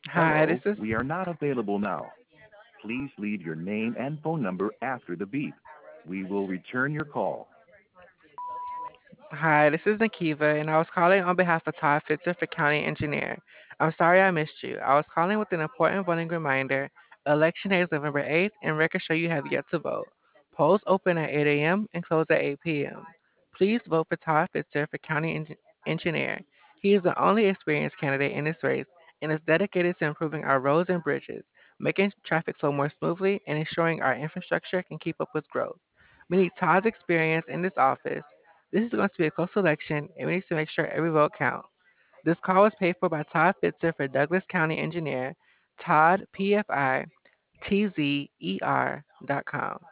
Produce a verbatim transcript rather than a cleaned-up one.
Hi, Hello, this is we are not available now. Please leave your name and phone number after the beep. We will return your call. Hi, this is Nikiva, and I was calling on behalf of Todd Fitzer for County Engineer. I'm sorry I missed you. I was calling with an important voting reminder. Election day is November eighth, and records show you have yet to vote. Polls open at eight a m and close at eight p m. Please vote for Todd Fitzer for County Eng- Engineer. He is the only experienced candidate in this race and is dedicated to improving our roads and bridges, making traffic flow more smoothly, and ensuring our infrastructure can keep up with growth. We need Todd's experience in this office. This is going to be a close election, and we need to make sure every vote counts. This call was paid for by Todd Fitzer for Douglas County Engineer, Todd P F I T Z E R dot com.